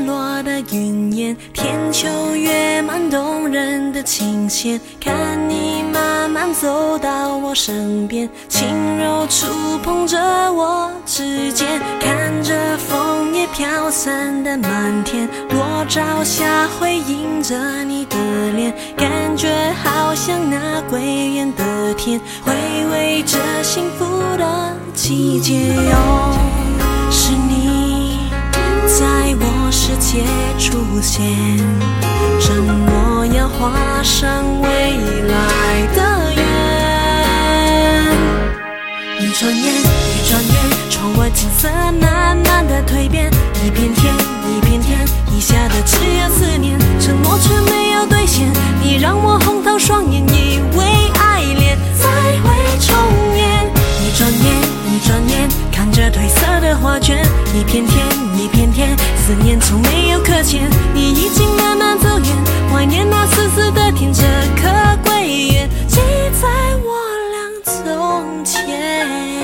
溅落的云烟，天秋月满动人的琴弦，看你慢慢走到我身边，轻柔触碰着我指尖，看着枫叶飘散的满天，落朝下回映着你的脸，感觉好像那归远的天，回味着幸福的季节哦，是你在我世界出现，承诺要画上未来的缘。一转眼一转眼，窗外景色慢慢的蜕变，一片天一片天，遗下的只有思念，承诺却没有兑现，你让我红透双眼，以为爱恋才会重演。一转眼一转眼，看着褪色的画卷，一片天一片天，思念从没有搁浅，你已经慢慢走远，怀念那丝丝的甜，这颗归缘记在我俩从前。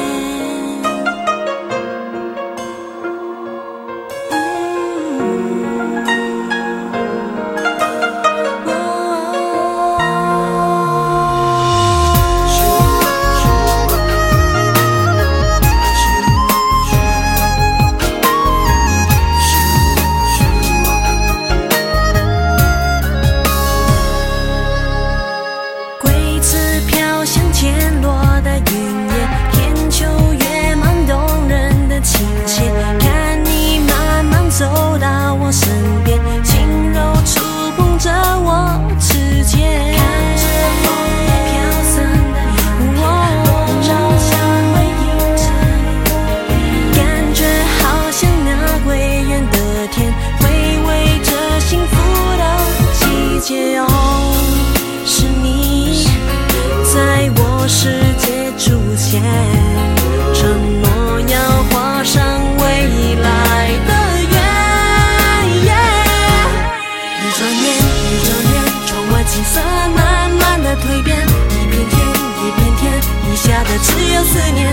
走到我身边，轻柔触碰着我指尖，看着枫叶飘散的满天，落朝下回映着你的脸，感觉好像那归远的天，回味着幸福的季节哦，是你在我世界出现，承诺要画上未来的景色慢慢的蜕变，一片天一片天，遗下的只有思念，